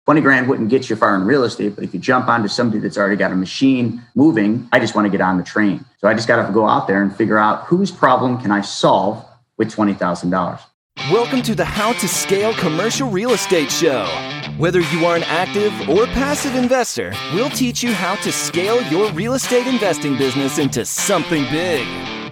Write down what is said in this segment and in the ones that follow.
20 grand wouldn't get you far in real estate, but if you jump onto somebody that's already got a machine moving, I just want to get on the train. So I just got to go out there and figure out whose problem can I solve with $20,000. Welcome to the How to Scale Commercial Real Estate Show. Whether you are an active or passive investor, we'll teach you how to scale your real estate investing business into something big.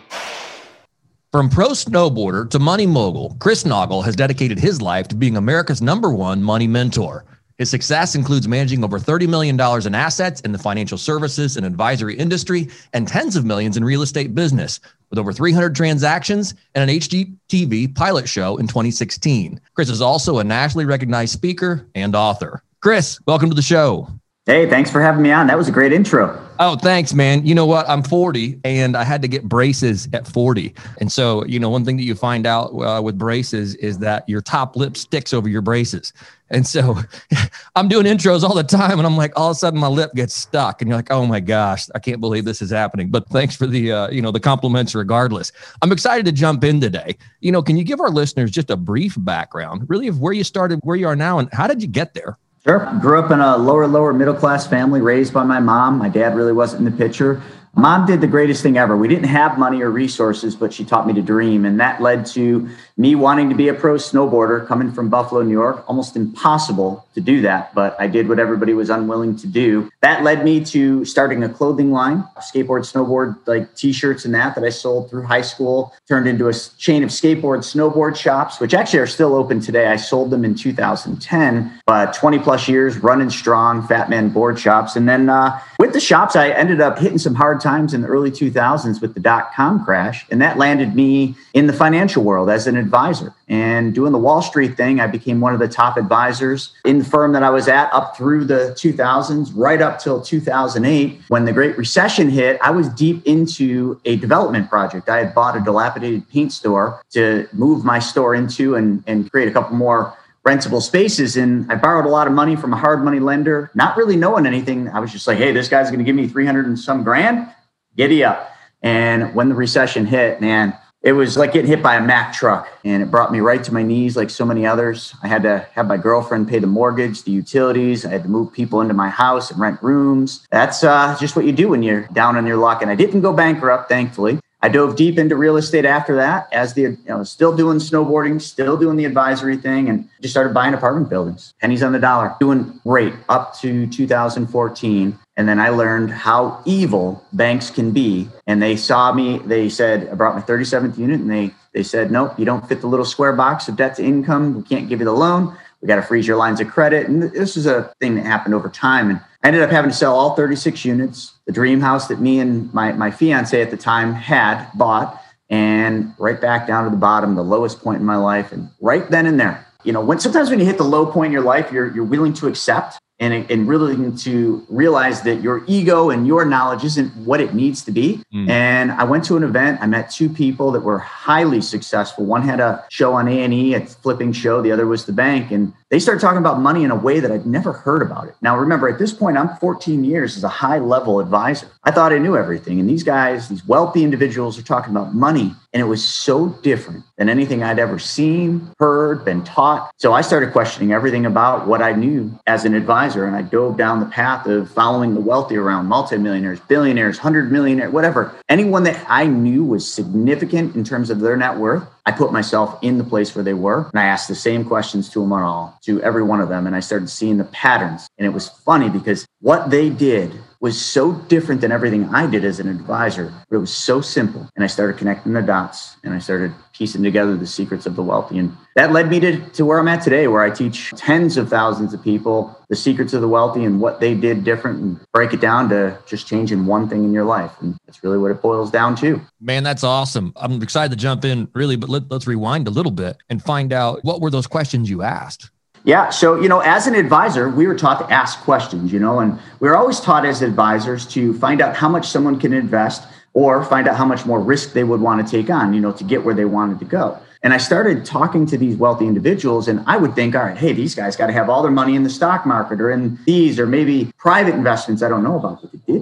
From pro snowboarder to money mogul, Chris Naugle has dedicated his life to being America's #1 money mentor. His success includes managing over $30 million in assets in the financial services and advisory industry and tens of millions in real estate business, with over 300 transactions and an HGTV pilot show in 2016. Chris is also a nationally recognized speaker and author. Chris, welcome to the show. Hey, thanks for having me on. That was a great intro. Oh, thanks, man. You know what? I'm 40 and I had to get braces at 40. And so, one thing that you find out with braces is that your top lip sticks over your braces. And so I'm doing intros all the time and I'm like, all of a sudden my lip gets stuck and you're like, oh my gosh, I can't believe this is happening. But thanks for the, the compliments regardless. I'm excited to jump in today. Can you give our listeners just a brief background really of where you started, where you are now, and how did you get there? Sure. Grew up in a lower middle class family, raised by my mom. My dad really wasn't in the picture. Mom did the greatest thing ever. We didn't have money or resources, but she taught me to dream. And that led to me wanting to be a pro snowboarder coming from Buffalo, New York. Almost impossible to do that, but I did what everybody was unwilling to do. That led me to starting a clothing line, skateboard, snowboard, like t-shirts and that I sold through high school, turned into a chain of skateboard, snowboard shops, which actually are still open today. I sold them in 2010, but 20 plus years running strong, Fat Man board shops. And then with the shops, I ended up hitting some hard times in the early 2000s with the dot-com crash. And that landed me in the financial world as an advisor. And doing the Wall Street thing, I became one of the top advisors in the firm that I was at up through the 2000s, right up till 2008. When the Great Recession hit, I was deep into a development project. I had bought a dilapidated paint store to move my store into and create a couple more rentable spaces. And I borrowed a lot of money from a hard money lender, not really knowing anything. I was just like, hey, this guy's going to give me 300 and some grand. Giddy up. And when the recession hit, man, it was like getting hit by a Mack truck, and it brought me right to my knees like so many others. I had to have my girlfriend pay the mortgage, the utilities. I had to move people into my house and rent rooms. That's just what you do when you're down on your luck. And I didn't go bankrupt, thankfully. I dove deep into real estate after that, as still doing snowboarding, still doing the advisory thing, and just started buying apartment buildings, pennies on the dollar, doing great up to 2014. And then I learned how evil banks can be. And they saw me, they said, I brought my 37th unit, and they said, nope, you don't fit the little square box of debt to income. We can't give you the loan. We got to freeze your lines of credit. And this is a thing that happened over time. And I ended up having to sell all 36 units, the dream house that me and my fiance at the time had bought, and right back down to the bottom, the lowest point in my life. And right then and there, sometimes when you hit the low point in your life, you're willing to accept and really to realize that your ego and your knowledge isn't what it needs to be. And I went to an event. I met two people that were highly successful. One had a show on A&E, a flipping show. The other was the bank. And they started talking about money in a way that I'd never heard about it. Now, remember, at this point, I'm 14 years as a high-level advisor. I thought I knew everything. And these guys, these wealthy individuals, are talking about money. And it was so different than anything I'd ever seen, heard, been taught. So I started questioning everything about what I knew as an advisor. And I dove down the path of following the wealthy around, multimillionaires, billionaires, 100 millionaires, whatever. Anyone that I knew was significant in terms of their net worth, I put myself in the place where they were. And I asked the same questions to every one of them. And I started seeing the patterns. And it was funny because what they did was so different than everything I did as an advisor, but it was so simple. And I started connecting the dots, and I started piecing together the secrets of the wealthy. And that led me to where I'm at today, where I teach tens of thousands of people the secrets of the wealthy and what they did different, and break it down to just changing one thing in your life. And that's really what it boils down to. Man, that's awesome. I'm excited to jump in really, but let's rewind a little bit and find out what were those questions you asked? Yeah. So, as an advisor, we were taught to ask questions, and we were always taught as advisors to find out how much someone can invest or find out how much more risk they would want to take on, to get where they wanted to go. And I started talking to these wealthy individuals, and I would think, all right, hey, these guys got to have all their money in the stock market or in these or maybe private investments I don't know about, but they didn't.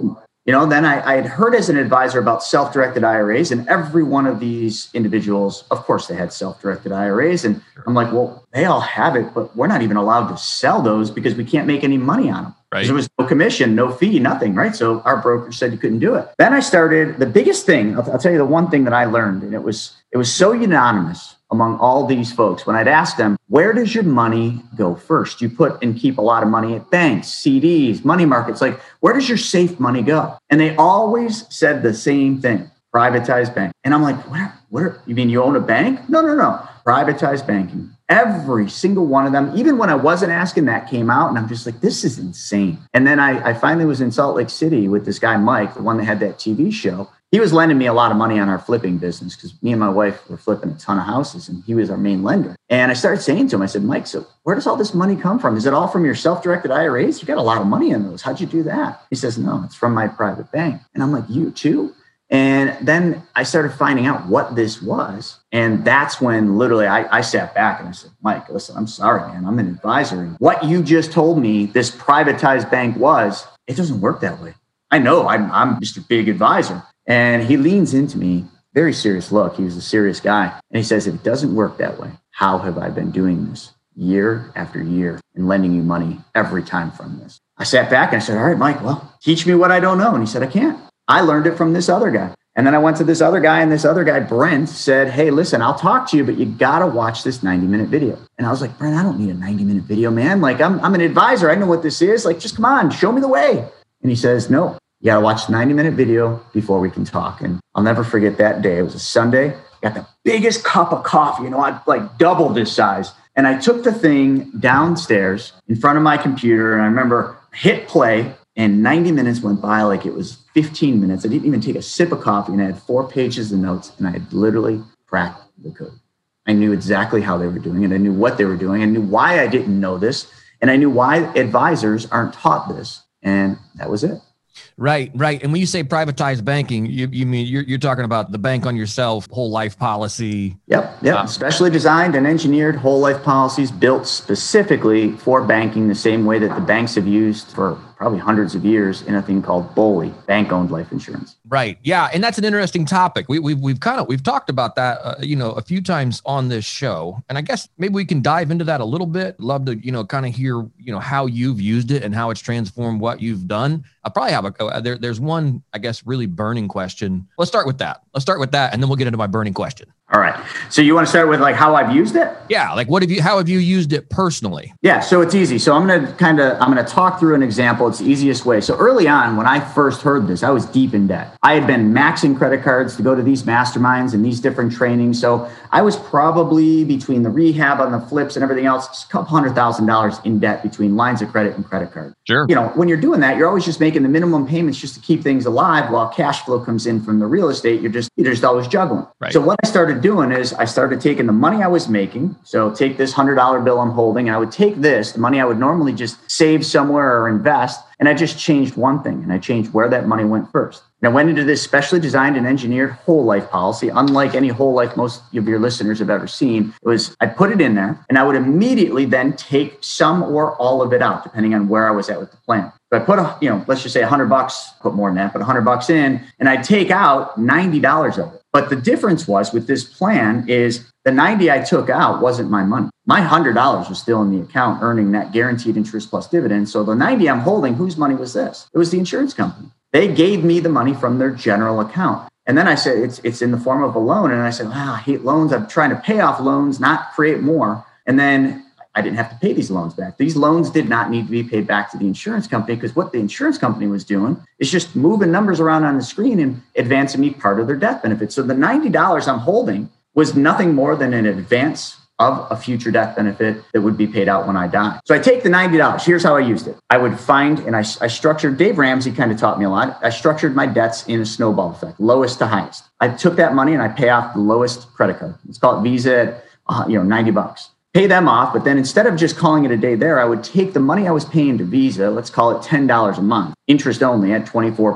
Then I had heard as an advisor about self-directed IRAs, and every one of these individuals, of course, they had self-directed IRAs. And I'm like, well, they all have it, but we're not even allowed to sell those because we can't make any money on them. Right. There was no commission, no fee, nothing, right? So our broker said you couldn't do it. Then I started, the biggest thing, I'll tell you the one thing that I learned, and it was so unanimous among all these folks. When I'd ask them, where does your money go first? You put and keep a lot of money at banks, CDs, money markets. Like, where does your safe money go? And they always said the same thing, privatized bank. And I'm like, what? You mean you own a bank? No. Privatized banking. Every single one of them, even when I wasn't asking, that came out. And I'm just like, this is insane. And then I finally was in Salt Lake City with this guy, Mike, the one that had that TV show. He was lending me a lot of money on our flipping business because me and my wife were flipping a ton of houses and he was our main lender. And I started saying to him, I said, Mike, so where does all this money come from? Is it all from your self-directed IRAs? You got a lot of money in those. How'd you do that? He says, no, it's from my private bank. And I'm like, you too? And then I started finding out what this was. And that's when literally I sat back and I said, Mike, listen, I'm sorry, man. I'm an advisor. And what you just told me this privatized bank was, it doesn't work that way. I know I'm just a big advisor. And he leans into me, very serious look. He was a serious guy. And he says, if it doesn't work that way, how have I been doing this year after year and lending you money every time from this? I sat back and I said, all right, Mike, well, teach me what I don't know. And he said, I can't. I learned it from this other guy. And then I went to this other guy, and this other guy, Brent, said, hey, listen, I'll talk to you, but you got to watch this 90-minute video. And I was like, Brent, I don't need a 90-minute video, man. Like, I'm an advisor. I know what this is. Like, just come on, show me the way. And he says, no, you got to watch the 90-minute video before we can talk. And I'll never forget that day. It was a Sunday. Got the biggest cup of coffee, I like doubled this size. And I took the thing downstairs in front of my computer. And I remember hit play. And 90 minutes went by like it was 15 minutes. I didn't even take a sip of coffee, and I had 4 pages of notes, and I had literally cracked the code. I knew exactly how they were doing it. I knew what they were doing. I knew why I didn't know this, and I knew why advisors aren't taught this. And that was it. Right. And when you say privatized banking, you mean you're talking about the bank on yourself, whole life policy. Yep. Specially designed and engineered whole life policies built specifically for banking, the same way that the banks have used for probably hundreds of years in a thing called BOLI, bank-owned life insurance. Right. Yeah. And that's an interesting topic. We've talked about that, a few times on this show. And I guess maybe we can dive into that a little bit. Love to, kind of hear, how you've used it and how it's transformed what you've done. I probably have there's one, I guess, really burning question. Let's start with that. And then we'll get into my burning question. All right. So you want to start with like how I've used it? Yeah. Like how have you used it personally? Yeah. So it's easy. So I'm going to talk through an example. It's the easiest way. So early on, when I first heard this, I was deep in debt. I had been maxing credit cards to go to these masterminds and these different trainings. So I was probably between the rehab on the flips and everything else, a couple $100,000 in debt between lines of credit and credit card. Sure. When you're doing that, you're always just making the minimum payments just to keep things alive while cash flow comes in from the real estate. You're just always juggling. Right. So what I started doing is I started taking the money I was making. So take this $100 bill I'm holding, and I would take the money I would normally just save somewhere or invest. And I just changed one thing, and I changed where that money went first. And I went into this specially designed and engineered whole life policy, unlike any whole life most of your listeners have ever seen. I'd put it in there, and I would immediately then take some or all of it out, depending on where I was at with the plan. So I put let's just say $100, put more than that, but $100 in, and I'd take out $90 of it. But the difference was with this plan is the 90 I took out wasn't my money. My $100 was still in the account earning that guaranteed interest plus dividends. So the 90 I'm holding, whose money was this? It was the insurance company. They gave me the money from their general account. And then I said, it's in the form of a loan. And I said, I hate loans. I'm trying to pay off loans, not create more. And then I didn't have to pay these loans back. These loans did not need to be paid back to the insurance company because what the insurance company was doing is just moving numbers around on the screen and advancing me part of their death benefit. So the $90 I'm holding was nothing more than an advance of a future death benefit that would be paid out when I die. So I take the $90. Here's how I used it. I would find, and I structured, Dave Ramsey kind of taught me a lot. I structured my debts in a snowball effect, lowest to highest. I took that money and I pay off the lowest credit card. Let's call it Visa at $90. Pay them off, but then instead of just calling it a day there, I would take the money I was paying to Visa, let's call it $10 a month, interest only at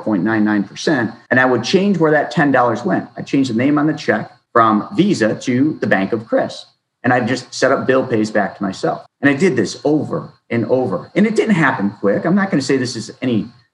24.99%, and I would change where that $10 went. I changed the name on the check from Visa to the Bank of Chris. And I just set up bill pays back to myself. And I did this over and over. And it didn't happen quick. I'm not going to say this is any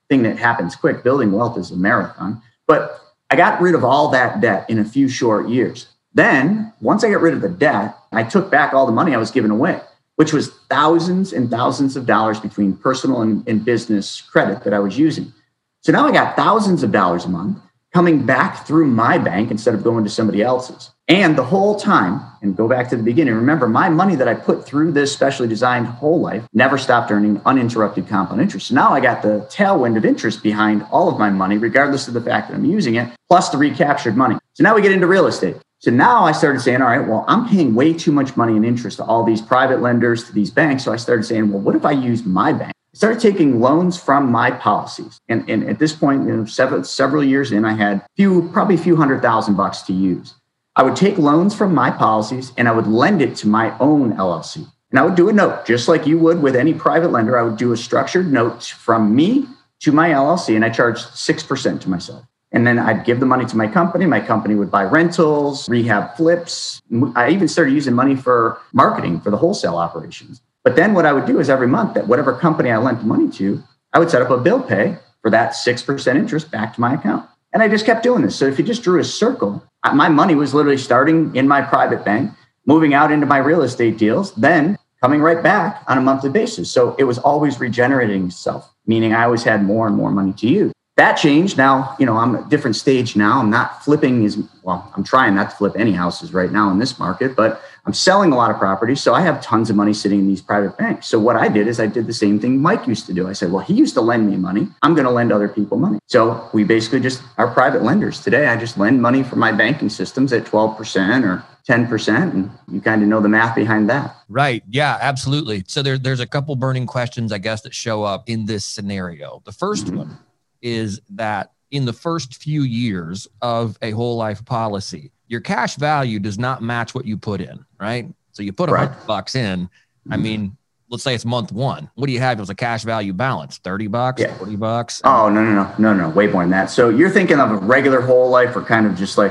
thing that happens quick. Building wealth is a marathon. But I got rid of all that debt in a few short years. Then once I got rid of the debt, I took back all the money I was giving away, which was thousands and thousands of dollars between personal and business credit that I was using. So now I got thousands of dollars a month coming back through my bank instead of going to somebody else's. And the whole time, and go back to the beginning, remember my money that I put through this specially designed whole life never stopped earning uninterrupted compound interest. So now I got the tailwind of interest behind all of my money, regardless of the fact that I'm using it, plus the recaptured money. So now we get into real estate. So now I started saying, all right, well, I'm paying way too much money in interest to all these private lenders, to these banks. So I started saying, well, what if I use my bank? I started taking loans from my policies. And at this point, several years in, I had probably a few $100,000 to use. I would take loans from my policies and I would lend it to my own LLC. And I would do a note, just like you would with any private lender. I would do a structured note from me to my LLC, and I charged 6% to myself. And then I'd give the money to my company. My company would buy rentals, rehab flips. I even started using money for marketing for the wholesale operations. But then what I would do is every month, that whatever company I lent the money to, I would set up a bill pay for that 6% interest back to my account. And I just kept doing this. So if you just drew a circle, my money was literally starting in my private bank, moving out into my real estate deals, then coming right back on a monthly basis. So it was always regenerating itself, meaning I always had more and more money to use. That changed. Now, I'm at a different stage now. I'm not flipping I'm trying not to flip any houses right now in this market, but I'm selling a lot of properties. So I have tons of money sitting in these private banks. So what I did is I did the same thing Mike used to do. I said, well, he used to lend me money. I'm going to lend other people money. So we basically just are private lenders. Today, I just lend money from my banking systems at 12% or 10%. And you kind of know the math behind that. Right. Yeah, absolutely. So there's a couple burning questions, I guess, that show up in this scenario. The first one is that in the first few years of a whole life policy, your cash value does not match what you put in, right? So you put $100 in. I mean, let's say it's month one. What do you have as a cash value balance? $30, $40? Oh, no. Way more than that. So you're thinking of a regular whole life or kind of just like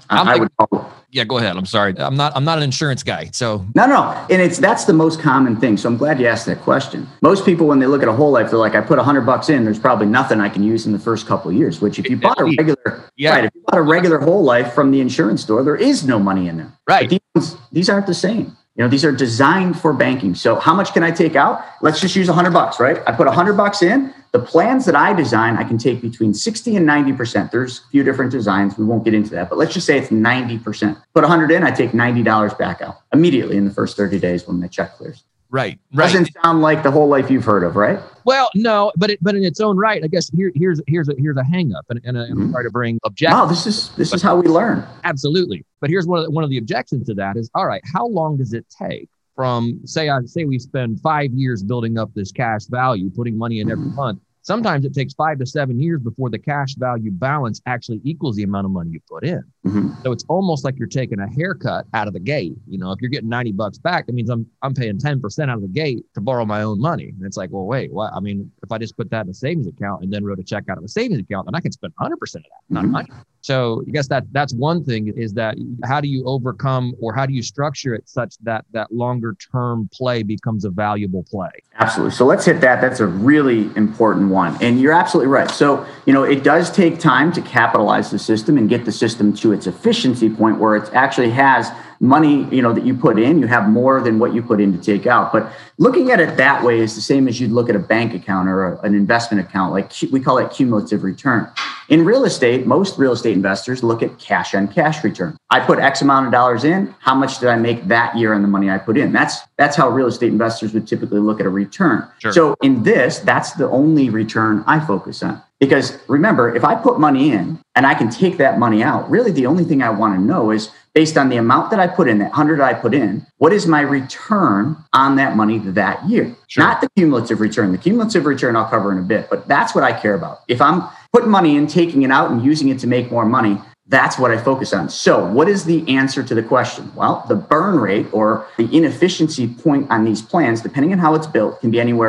yeah, go ahead. I'm sorry. I'm not an insurance guy. So no. And that's the most common thing. So I'm glad you asked that question. Most people, when they look at a whole life, they're like, I put $100 in, there's probably nothing I can use in the first couple of years, which if you bought if you bought a regular whole life from the insurance store, there is no money in there. Right. But these aren't the same. These are designed for banking. So how much can I take out? Let's just use $100, right? I put $100 in. The plans that I design, I can take between 60 and 90%. There's a few different designs. We won't get into that, but let's just say it's 90%. Put 100 in, I take $90 back out immediately in the first 30 days when my check clears. Right. Doesn't sound like the whole life you've heard of, right? Well, no, but in its own right, I guess here's a hang up, and I'm trying to bring objections. No, this is how we learn. Absolutely. But here's one of the objections to that is, all right, how long does it take from say we spend 5 years building up this cash value, putting money in every month? Sometimes it takes 5 to 7 years before the cash value balance actually equals the amount of money you put in. So it's almost like you're taking a haircut out of the gate. If you're getting $90 back, that means I'm paying 10% out of the gate to borrow my own money. And it's like, well, wait, what? I mean, if I just put that in a savings account and then wrote a check out of a savings account, then I can spend 100% of that, not money. So I guess that's one thing is that how do you overcome or how do you structure it such that that longer term play becomes a valuable play? Absolutely. So let's hit that. That's a really important one. And you're absolutely right. So, it does take time to capitalize the system and get the system to its efficiency point where it actually has money, that you put in, you have more than what you put in to take out. But looking at it that way is the same as you'd look at a bank account or an investment account, like we call it cumulative return. In real estate, most real estate investors look at cash on cash return. I put X amount of dollars in. How much did I make that year on the money I put in? That's how real estate investors would typically look at a return. Sure. So in this, that's the only return I focus on. Because remember, if I put money in and I can take that money out, really the only thing I want to know is based on the amount that I put in, that 100 I put in, what is my return on that money that year? Sure. Not the cumulative return. The cumulative return I'll cover in a bit, but that's what I care about. If I'm putting money in, taking it out and using it to make more money, that's what I focus on. So what is the answer to the question? Well, the burn rate or the inefficiency point on these plans, depending on how it's built, can be anywhere from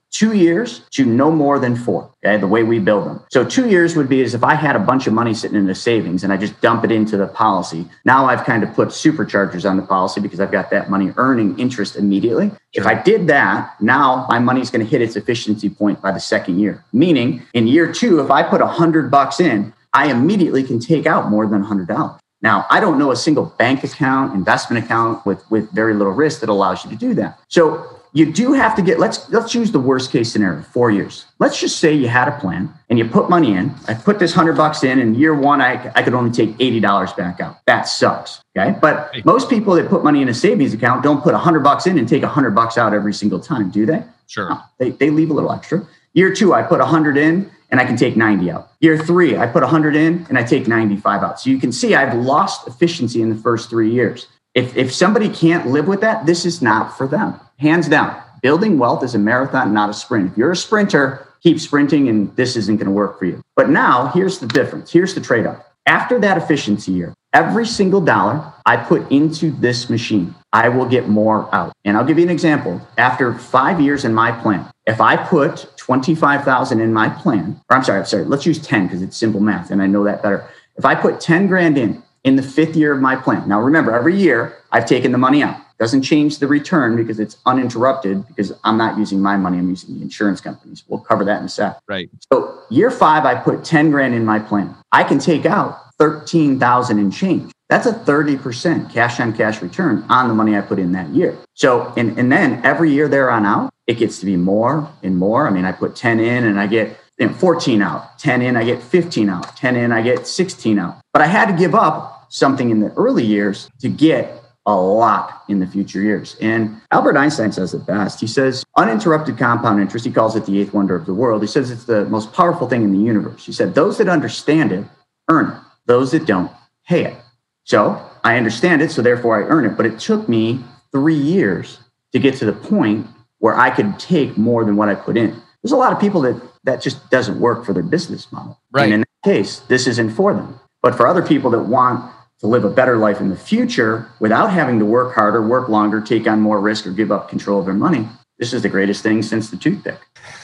2 years to no more than 4, okay, the way we build them. So 2 years would be as if I had a bunch of money sitting in the savings and I just dump it into the policy. Now I've kind of put superchargers on the policy because I've got that money earning interest immediately. If I did that, now my money's going to hit its efficiency point by the second year. Meaning in year 2, if I put $100 in, I immediately can take out more than $100. Now, I don't know a single bank account, investment account with very little risk that allows you to do that. So you do have to get, let's use the worst case scenario, 4 years. Let's just say you had a plan and you put money in. I put this $100 in, and year 1, I could only take $80 back out. That sucks. Okay. But most people that put money in a savings account don't put $100 in and take $100 out every single time, do they? Sure. No, they leave a little extra. Year 2, I put 100 in and I can take 90 out. Year 3, I put 100 in and I take 95 out. So you can see I've lost efficiency in the first 3 years. If somebody can't live with that, this is not for them. Hands down. Building wealth is a marathon, not a sprint. If you're a sprinter, keep sprinting and this isn't going to work for you. But now here's the difference. Here's the trade-off. After that efficiency year, every single dollar I put into this machine, I will get more out. And I'll give you an example. After 5 years in my plan, if I put 25,000 in my plan, or I'm sorry, let's use 10 because it's simple math and I know that better. If I put 10 grand in the 5th year of my plan. Now remember, every year I've taken the money out. Doesn't change the return because it's uninterrupted because I'm not using my money. I'm using the insurance companies. We'll cover that in a sec. Right. So year 5, I put 10 grand in my plan. I can take out 13,000 and change. That's a 30% cash on cash return on the money I put in that year. So, and then every year there on out, it gets to be more and more. I mean, I put 10 in and I get 14 out, 10 in, I get 15 out, 10 in, I get 16 out. But I had to give up something in the early years to get a lot in the future years. And Albert Einstein says it best. He says, uninterrupted compound interest, he calls it the 8th wonder of the world. He says it's the most powerful thing in the universe. He said, those that understand it, earn it. Those that don't, pay it. So I understand it, so therefore I earn it. But it took me 3 years to get to the point where I could take more than what I put in. There's a lot of people that just doesn't work for their business model. Right. And in that case, this isn't for them. But for other people that want to live a better life in the future without having to work harder, work longer, take on more risk, or give up control of their money, this is the greatest thing since the toothpick.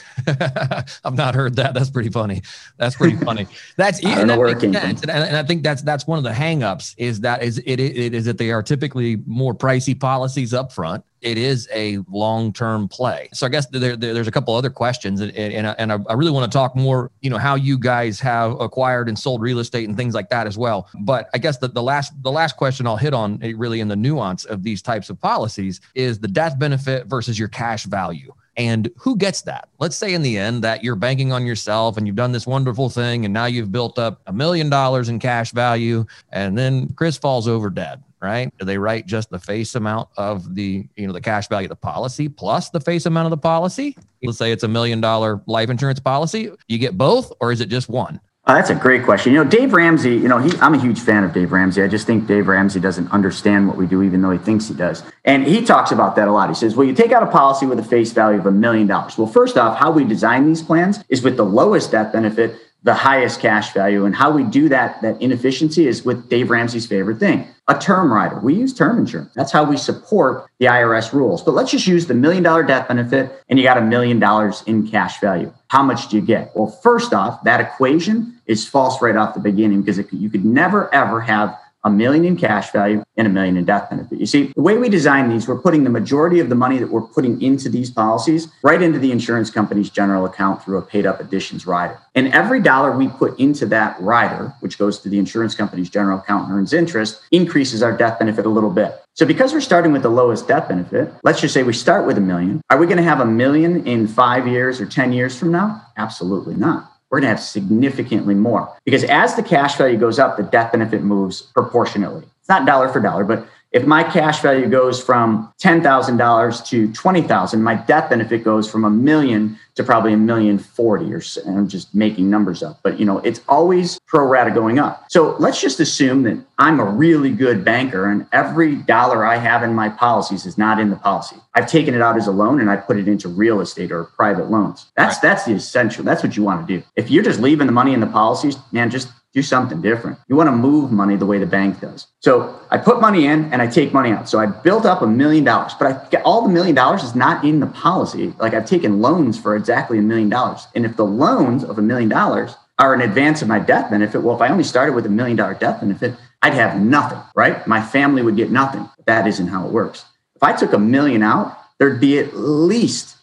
I've not heard that. That's pretty funny. That's pretty funny. That's I don't know where it came from. And I think that's one of the hangups is that it is that they are typically more pricey policies up front. It is a long-term play. So I guess there's a couple other questions, and I really want to talk more, how you guys have acquired and sold real estate and things like that as well. But I guess the last question I'll hit on really in the nuance of these types of policies is the death benefit versus your cash value. And who gets that? Let's say in the end that you're banking on yourself and you've done this wonderful thing and now you've built up $1 million in cash value, and then Chris falls over dead, right? Do they write just the face amount of the cash value of the policy plus the face amount of the policy? Let's say it's $1 million life insurance policy. You get both, or is it just one? That's a great question. Dave Ramsey, I'm a huge fan of Dave Ramsey. I just think Dave Ramsey doesn't understand what we do, even though he thinks he does. And he talks about that a lot. He says, well, you take out a policy with a face value of $1 million. Well, first off, how we design these plans is with the lowest death benefit, the highest cash value. And how we do that inefficiency is with Dave Ramsey's favorite thing, a term rider. We use term insurance. That's how we support the IRS rules. But let's just use the $1 million death benefit and you got $1 million in cash value. How much do you get? Well, first off, that equation is false right off the beginning because you could never, ever have $1 million in cash value and $1 million in death benefit. You see, the way we design these, we're putting the majority of the money that we're putting into these policies right into the insurance company's general account through a paid up additions rider. And every dollar we put into that rider, which goes to the insurance company's general account and earns interest, increases our death benefit a little bit. So because we're starting with the lowest death benefit, let's just say we start with $1 million. Are we going to have $1 million in 5 years or 10 years from now? Absolutely not. We're going to have significantly more because as the cash value goes up, the death benefit moves proportionately. It's not dollar for dollar, but if my cash value goes from $10,000 to $20,000, my death benefit goes from $1 million to probably $1,040,000 or so. And I'm just making numbers up, but it's always pro rata going up. So let's just assume that I'm a really good banker and every dollar I have in my policies is not in the policy. I've taken it out as a loan and I put it into real estate or private loans. That's the essential. That's what you want to do. If you're just leaving the money in the policies, man, just do something different. You want to move money the way the bank does. So I put money in and I take money out. So I built up $1 million, but all the $1 million is not in the policy. Like I've taken loans for exactly $1 million. And if the loans of $1 million are in advance of my death benefit, well, if I only started with $1 million death benefit, I'd have nothing, right? My family would get nothing. But that isn't how it works. If I took $1 million out, there'd be at least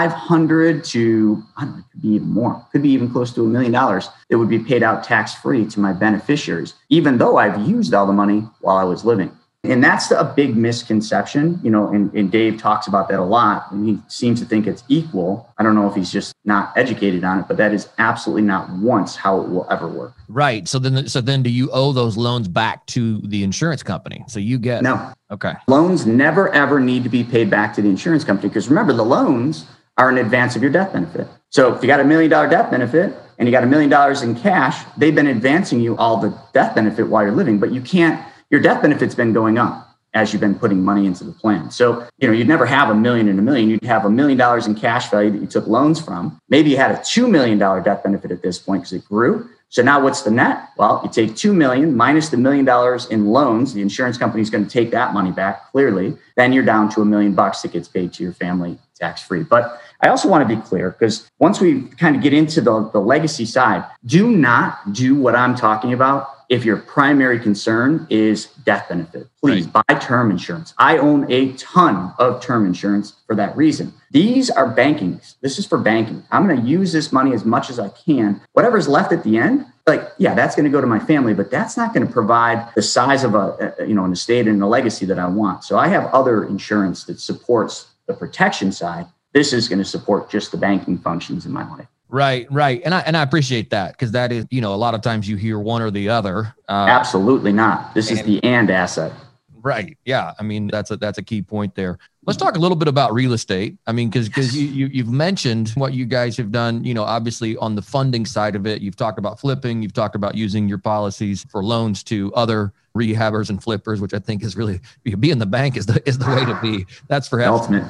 500 to, I don't know, it could be even more, could be even close to $1 million that would be paid out tax-free to my beneficiaries, even though I've used all the money while I was living. And that's a big misconception, and Dave talks about that a lot. And he seems to think it's equal. I don't know if he's just not educated on it, but that is absolutely not once how it will ever work. Right. So then do you owe those loans back to the insurance company? So you get... No. Okay. Loans never, ever need to be paid back to the insurance company because remember, the loans are in advance of your death benefit. So if you got $1 million death benefit and you got $1 million in cash, they've been advancing you all the death benefit while you're living, but you can't. Your death benefit's been going up as you've been putting money into the plan. So, you'd never have $1 million in $1 million. You'd have $1 million in cash value that you took loans from. Maybe you had a $2 million death benefit at this point because it grew. So now what's the net? Well, you take $2 million minus the $1 million in loans. The insurance company is going to take that money back clearly. Then you're down to $1 million that gets paid to your family tax-free. But I also want to be clear because once we kind of get into the legacy side, do not do what I'm talking about if your primary concern is death benefit. Please buy term insurance. I own a ton of term insurance for that reason. These are bankings. This is for banking. I'm going to use this money as much as I can. Whatever's left at the end, that's going to go to my family, but that's not going to provide the size of an estate and a legacy that I want. So I have other insurance that supports the protection side. This is going to support just the banking functions in my life. Right. And I appreciate that because that is, a lot of times you hear one or the other. Absolutely not. This is the and asset. Right. Yeah. I mean, that's a key point there. Let's talk a little bit about real estate. I mean, because you've mentioned what you guys have done, obviously on the funding side of it. You've talked about flipping. You've talked about using your policies for loans to other rehabbers and flippers, which I think is really, be in the bank is the way to be. That's for ultimate.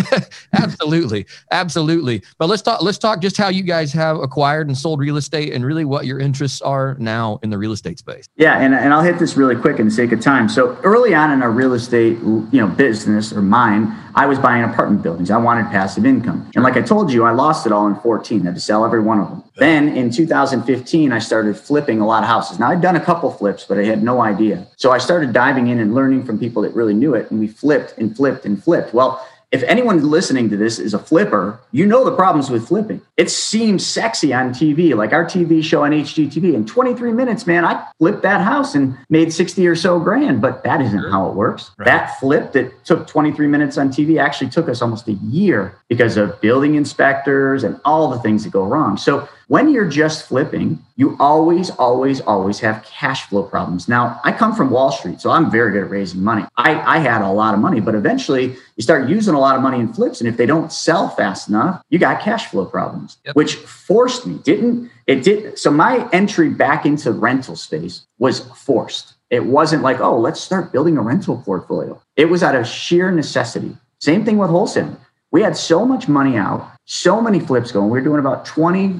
Absolutely. But let's talk just how you guys have acquired and sold real estate and really what your interests are now in the real estate space. Yeah. And I'll hit this really quick in the sake of time. So early on in our real estate, business or mine, I was buying apartment buildings. I wanted passive income. And like I told you, I lost it all in 2014. I had to sell every one of them. Then in 2015, I started flipping a lot of houses. Now I'd done a couple flips, but I had no idea. So I started diving in and learning from people that really knew it. And we flipped and flipped and flipped. Well, if anyone listening to this is a flipper, the problems with flipping. It seems sexy on TV, like our TV show on HGTV. In 23 minutes, man, I flipped that house and made 60 or so grand, but that isn't how it works. Right. That flip that took 23 minutes on TV actually took us almost a year because of building inspectors and all the things that go wrong. So when you're just flipping, you always have cash flow problems. Now, I come from Wall Street, so I'm very good at raising money. I had a lot of money, but eventually you start using a lot of money in flips. And if they don't sell fast enough, you got cash flow problems, which forced me. So my entry back into rental space was forced. It wasn't like, let's start building a rental portfolio. It was out of sheer necessity. Same thing with wholesaling. We had so much money out, so many flips going. We were doing about 20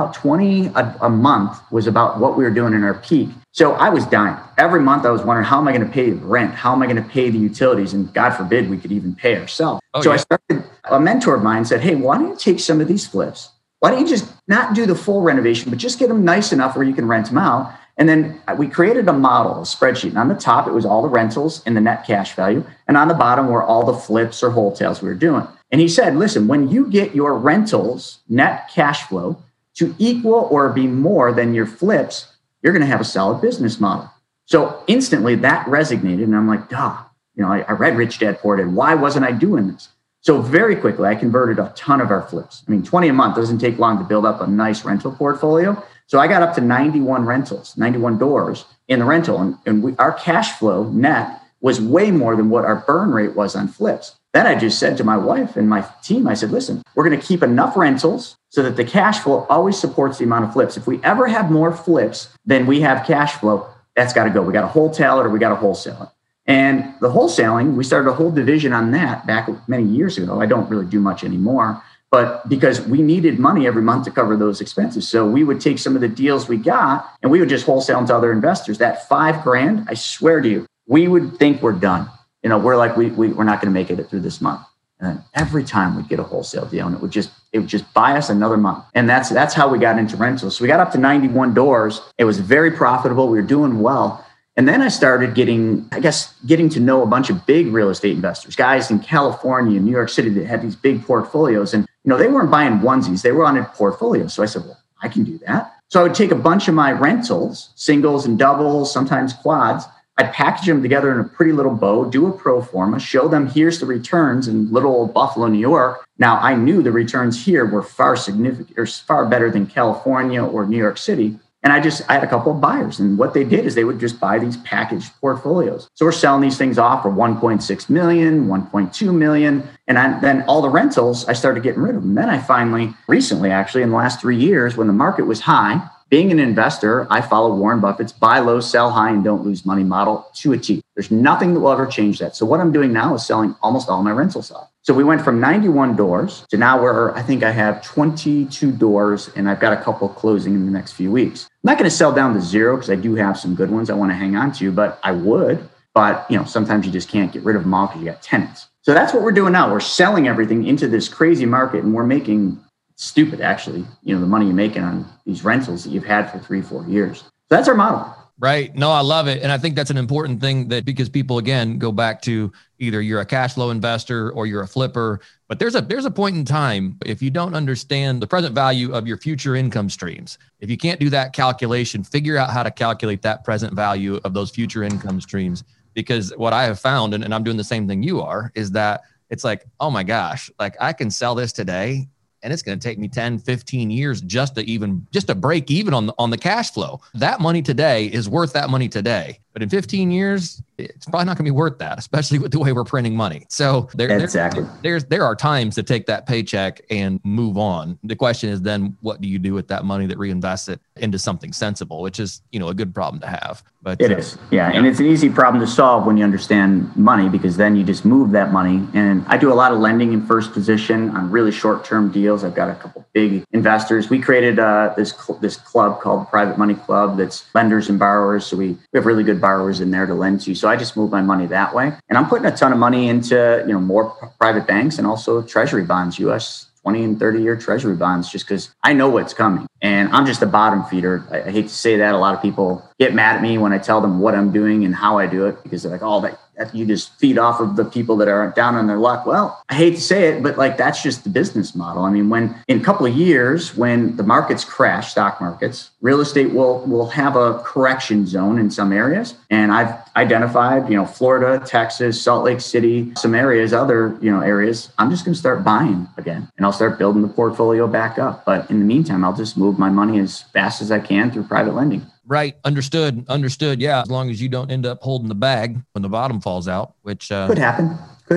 a month was about what we were doing in our peak. So I was dying. Every month I was wondering, how am I going to pay the rent? How am I going to pay the utilities? And God forbid we could even pay ourselves. I started, a mentor of mine said, hey, why don't you take some of these flips? Why don't you just not do the full renovation, but just get them nice enough where you can rent them out? And then we created a model, a spreadsheet. And on the top, it was all the rentals and the net cash value. And on the bottom were all the flips or wholesales we were doing. And he said, listen, when you get your rentals net cash flow to equal or be more than your flips, you're going to have a solid business model. So instantly that resonated. And I'm like, I read Rich Dad Poor Dad. Why wasn't I doing this? So very quickly, I converted a ton of our flips. 20 a month doesn't take long to build up a nice rental portfolio. So I got up to 91 rentals, 91 doors in the rental. And our cash flow net was way more than what our burn rate was on flips. Then I just said to my wife and my team, I said, listen, we're going to keep enough rentals so that the cash flow always supports the amount of flips. If we ever have more flips than we have cash flow, that's got to go. We got to wholesale it or we got to wholesale it. And the wholesaling, we started a whole division on that back many years ago. I don't really do much anymore. but because we needed money every month to cover those expenses. So we would take some of the deals we got and we would just wholesale them to other investors. That $5,000, I swear to you, we would think we're done. We're like, we're not going to make it through this month. And then every time we'd get a wholesale deal and it would just buy us another month. And that's how we got into rentals. So we got up to 91 doors. It was very profitable. We were doing well. And then I started getting to know a bunch of big real estate investors, guys in California and New York City that had these big portfolios. And, they weren't buying onesies. They were on a portfolio. So I said, well, I can do that. So I would take a bunch of my rentals, singles and doubles, sometimes quads. I'd package them together in a pretty little bow, do a pro forma, show them here's the returns in little old Buffalo, New York. Now, I knew the returns here were far significant or far better than California or New York City. And I had a couple of buyers. And what they did is they would just buy these packaged portfolios. So we're selling these things off for 1.6 million, 1.2 million. And then all the rentals, I started getting rid of them. Then I finally, recently, actually, in the last 3 years, when the market was high, being an investor, I follow Warren Buffett's buy low, sell high, and don't lose money model to a T. There's nothing that will ever change that. So what I'm doing now is selling almost all my rentals off. So we went from 91 doors to now I think I have 22 doors and I've got a couple closing in the next few weeks. I'm not going to sell down to zero because I do have some good ones I want to hang on to, but I would. But, sometimes you just can't get rid of them all because you got tenants. So that's what we're doing now. We're selling everything into this crazy market and we're making stupid, actually, the money you're making on these rentals that you've had for 3-4 years. So that's our model. Right. No, I love it. And I think that's an important thing because people, again, go back to either you're a cash flow investor or you're a flipper, but there's a point in time, if you don't understand the present value of your future income streams, if you can't do that calculation, figure out how to calculate that present value of those future income streams. Because what I have found, and I'm doing the same thing you are, is that it's like, oh my gosh, like I can sell this today and it's going to take me 10, 15 years just to break even on the cash flow. That money today is worth that money today. But in 15 years, it's probably not going to be worth that, especially with the way we're printing money. So there are times to take that paycheck and move on. The question is then, what do you do with that money that reinvests it into something sensible, which is, a good problem to have. But it is. Yeah. And it's an easy problem to solve when you understand money, because then you just move that money. And I do a lot of lending in first position on really short-term deals. I've got a couple big investors. We created this club called Private Money Club that's lenders and borrowers. So we have really good borrowers in there to lend to. So I just move my money that way. And I'm putting a ton of money into, more private banks and also treasury bonds, US 20 and 30-year treasury bonds, just because I know what's coming. And I'm just a bottom feeder. I hate to say that. A lot of people get mad at me when I tell them what I'm doing and how I do it, because they're like, oh, that you just feed off of the people that are down on their luck. Well, I hate to say it, but that's just the business model. I mean, when in a couple of years, when the markets crash, stock markets, real estate will have a correction zone in some areas. And I've identified, Florida, Texas, Salt Lake City, some areas, other, areas. I'm just going to start buying again and I'll start building the portfolio back up. But in the meantime, I'll just move my money as fast as I can through private lending. Right. Understood. Yeah. As long as you don't end up holding the bag when the bottom falls out, which could happen.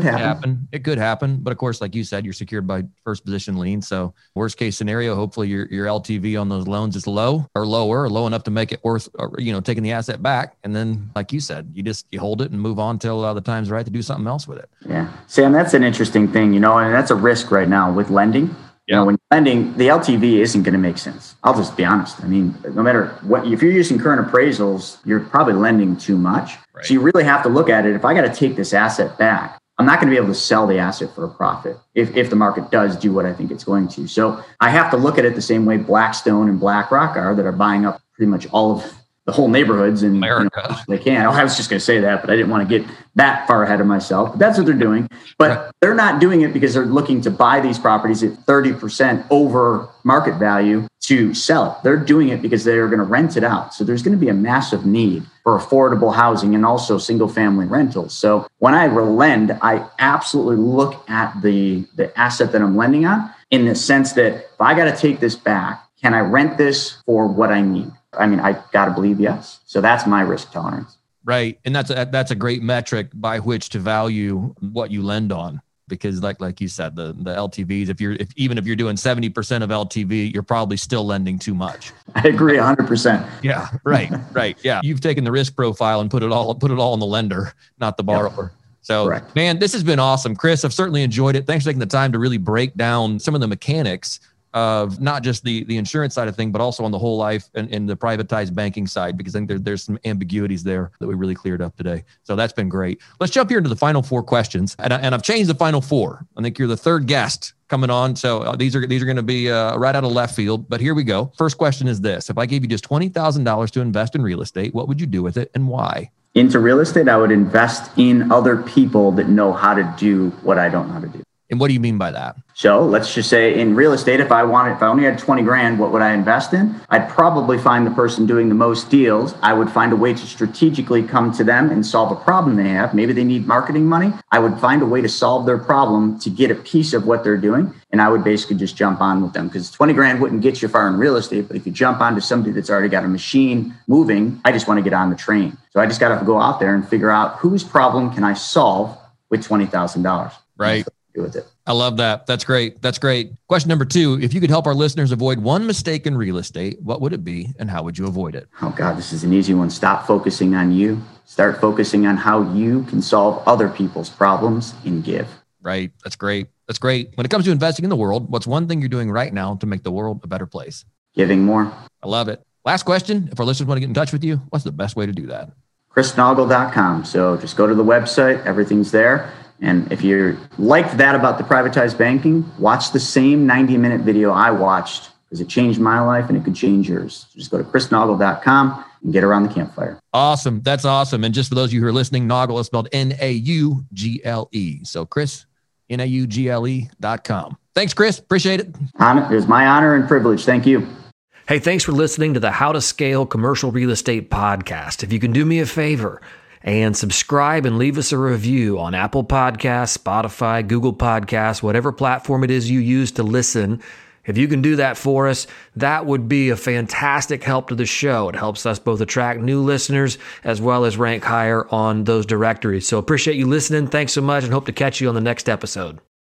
It could happen. But of course, like you said, you're secured by first position lien. So worst case scenario, hopefully your LTV on those loans is low or lower or low enough to make it worth, taking the asset back. And then, like you said, you hold it and move on till the time's right to do something else with it. Yeah. Sam, that's an interesting thing, and that's a risk right now with lending. Yeah. When lending, the LTV isn't going to make sense. I'll just be honest. I mean, no matter what, if you're using current appraisals, you're probably lending too much. Right. So you really have to look at it. If I got to take this asset back, I'm not going to be able to sell the asset for a profit if the market does do what I think it's going to. So I have to look at it the same way Blackstone and BlackRock are, that are buying up pretty much all of the whole neighborhoods in America. They can. I was just going to say that, but I didn't want to get that far ahead of myself. But that's what they're doing. But they're not doing it because they're looking to buy these properties at 30% over market value to sell it. They're doing it because they're going to rent it out. So there's going to be a massive need for affordable housing and also single family rentals. So when I lend, I absolutely look at the asset that I'm lending on, in the sense that if I got to take this back, can I rent this for what I need? I mean, I got to believe yes. So that's my risk tolerance. Right. And that's a great metric by which to value what you lend on, because like you said, the LTVs, even if you're doing 70% of LTV, you're probably still lending too much. I agree 100%. Yeah. Right. Yeah. You've taken the risk profile and put it all on the lender, not the borrower. Yep. So, Correct. man, this has been awesome. Chris, I've certainly enjoyed it. Thanks for taking the time to really break down some of the mechanics of not just the insurance side of thing, but also on the whole life and the privatized banking side, because I think there's some ambiguities there that we really cleared up today. So that's been great. Let's jump here into the final 4 questions. And I've changed the final 4. I think you're the 3rd guest coming on. So these are going to be right out of left field, but here we go. First question is this. If I gave you just $20,000 to invest in real estate, what would you do with it and why? Into real estate, I would invest in other people that know how to do what I don't know how to do. And what do you mean by that? So let's just say in real estate, if I only had 20 grand, what would I invest in? I'd probably find the person doing the most deals. I would find a way to strategically come to them and solve a problem they have. Maybe they need marketing money. I would find a way to solve their problem to get a piece of what they're doing. And I would basically just jump on with them, because 20 grand wouldn't get you far in real estate. But if you jump onto somebody that's already got a machine moving, I just want to get on the train. So I just got to go out there and figure out whose problem can I solve with $20,000. Right. With it. I love that. That's great. That's great. Question number 2, if you could help our listeners avoid one mistake in real estate, what would it be and how would you avoid it? Oh God, this is an easy one. Stop focusing on you. Start focusing on how you can solve other people's problems and give. Right. That's great. That's great. When it comes to investing in the world, what's one thing you're doing right now to make the world a better place? Giving more. I love it. Last question. If our listeners want to get in touch with you, what's the best way to do that? ChrisNaugle.com. So just go to the website. Everything's there. And if you liked that about the privatized banking, watch the same 90-minute video I watched, because it changed my life and it could change yours. So just go to ChrisNaugle.com and get around the campfire. Awesome. That's awesome. And just for those of you who are listening, Naugle is spelled Naugle. So Chris, Naugle.com. Thanks, Chris. Appreciate it. It was my honor and privilege. Thank you. Hey, thanks for listening to the How to Scale Commercial Real Estate podcast. If you can do me a favor and subscribe and leave us a review on Apple Podcasts, Spotify, Google Podcasts, whatever platform it is you use to listen. If you can do that for us, that would be a fantastic help to the show. It helps us both attract new listeners as well as rank higher on those directories. So appreciate you listening. Thanks so much and hope to catch you on the next episode.